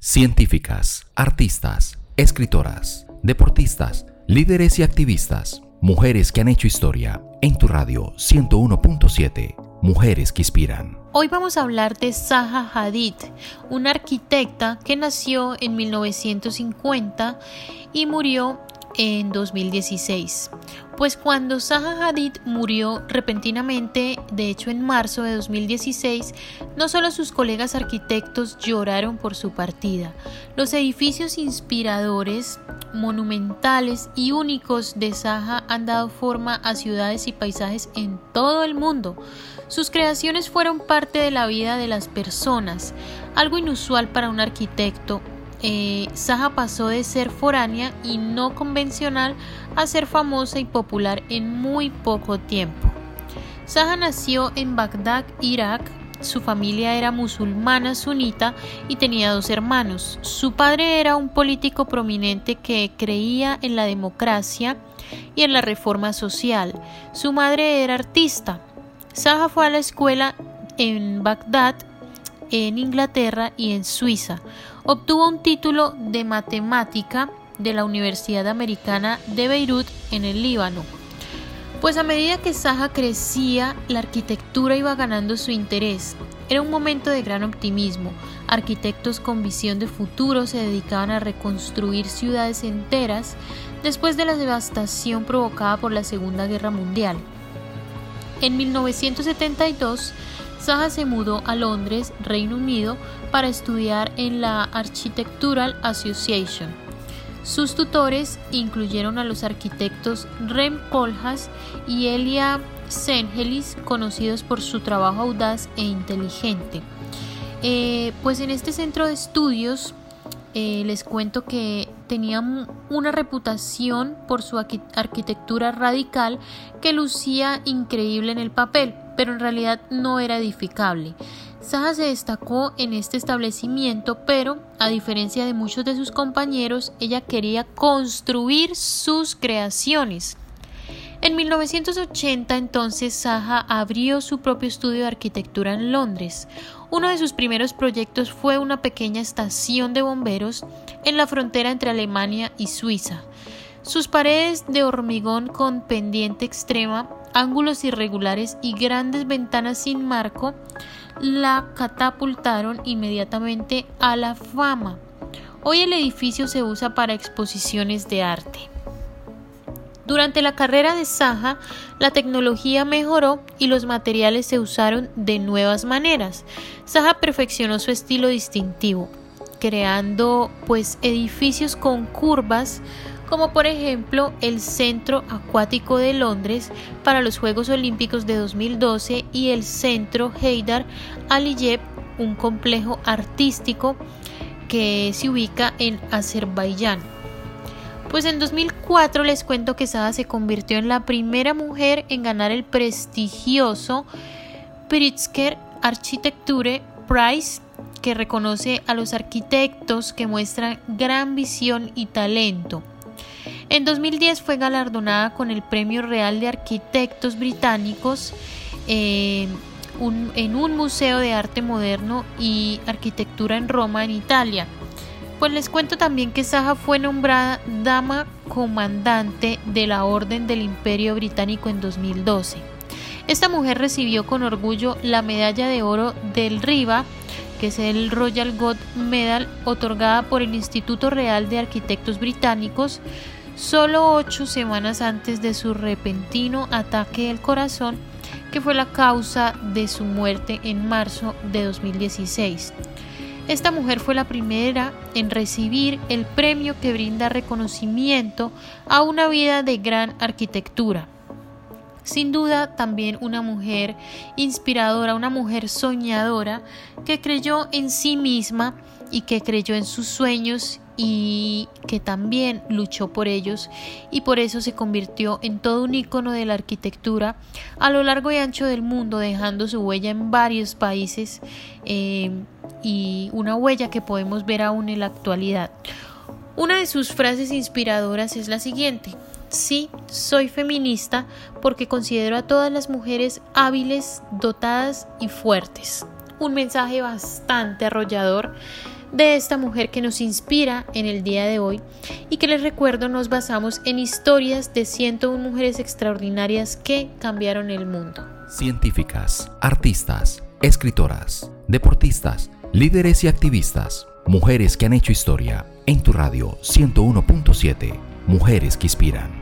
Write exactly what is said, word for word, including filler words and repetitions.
Científicas, artistas, escritoras, deportistas, líderes y activistas, mujeres que han hecho historia. En tu radio ciento uno punto siete, Mujeres que Inspiran. Hoy vamos a hablar de Zaha Hadid, una arquitecta que nació en mil novecientos cincuenta y murió en dos mil dieciséis. Pues cuando Zaha Hadid murió repentinamente, de hecho en marzo de dos mil dieciséis, no solo sus colegas arquitectos lloraron por su partida. Los edificios inspiradores, monumentales y únicos de Zaha han dado forma a ciudades y paisajes en todo el mundo. Sus creaciones fueron parte de la vida de las personas, algo inusual para un arquitecto. Eh, Zaha pasó de ser foránea y no convencional a ser famosa y popular en muy poco tiempo. Zaha nació en Bagdad, Irak. Su familia era musulmana sunita y tenía dos hermanos. Su padre era un político prominente que creía en la democracia y en la reforma social. Su madre era artista. Zaha fue a la escuela en Bagdad, en Inglaterra y en Suiza. Obtuvo un título de matemática de la Universidad Americana de Beirut en el Líbano. Pues a medida que Zaha crecía, la arquitectura iba ganando su interés. Era un momento de gran optimismo. Arquitectos con visión de futuro se dedicaban a reconstruir ciudades enteras después de la devastación provocada por la Segunda Guerra Mundial. En mil novecientos setenta y dos, Zaha se mudó a Londres, Reino Unido, para estudiar en la Architectural Association. Sus tutores incluyeron a los arquitectos Rem Koolhaas y Elia Zengelis, conocidos por su trabajo audaz e inteligente. Eh, pues en este centro de estudios eh, les cuento que tenían una reputación por su arquitectura radical que lucía increíble en el papel, pero en realidad no era edificable. Zaha se destacó en este establecimiento, pero a diferencia de muchos de sus compañeros, ella quería construir sus creaciones. En mil novecientos ochenta, entonces, Zaha abrió su propio estudio de arquitectura en Londres. Uno de sus primeros proyectos fue una pequeña estación de bomberos en la frontera entre Alemania y Suiza. Sus paredes de hormigón con pendiente extrema, ángulos irregulares y grandes ventanas sin marco la catapultaron inmediatamente a la fama. Hoy el edificio se usa para exposiciones de arte. Durante la carrera de Zaha, la tecnología mejoró y los materiales se usaron de nuevas maneras. Zaha perfeccionó su estilo distintivo, creando pues edificios con curvas, como por ejemplo el Centro Acuático de Londres para los Juegos Olímpicos de dos mil doce y el Centro Heydar Aliyev, un complejo artístico que se ubica en Azerbaiyán. Pues en dos mil cuatro les cuento que Zaha se convirtió en la primera mujer en ganar el prestigioso Pritzker Architecture Prize, que reconoce a los arquitectos que muestran gran visión y talento. En dos mil diez fue galardonada con el Premio Real de Arquitectos Británicos eh, un, en un museo de arte moderno y arquitectura en Roma, en Italia. Pues les cuento también que Zaha fue nombrada Dama Comandante de la Orden del Imperio Británico en dos mil doce. Esta mujer recibió con orgullo la medalla de oro del Riva, que es el Royal Gold Medal, otorgada por el Instituto Real de Arquitectos Británicos, solo ocho semanas antes de su repentino ataque al corazón, que fue la causa de su muerte en marzo de dos mil dieciséis. Esta mujer fue la primera en recibir el premio que brinda reconocimiento a una vida de gran arquitectura. Sin duda, también una mujer inspiradora, una mujer soñadora que creyó en sí misma y que creyó en sus sueños y que también luchó por ellos, y por eso se convirtió en todo un ícono de la arquitectura a lo largo y ancho del mundo, dejando su huella en varios países eh, y una huella que podemos ver aún en la actualidad. Una de sus frases inspiradoras es la siguiente: sí, soy feminista porque considero a todas las mujeres hábiles, dotadas y fuertes. Un mensaje bastante arrollador de esta mujer que nos inspira en el día de hoy y que les recuerdo nos basamos en historias de ciento una mujeres extraordinarias que cambiaron el mundo. Científicas, artistas, escritoras, deportistas, líderes y activistas, mujeres que han hecho historia en tu radio ciento uno punto siete, Mujeres que Inspiran.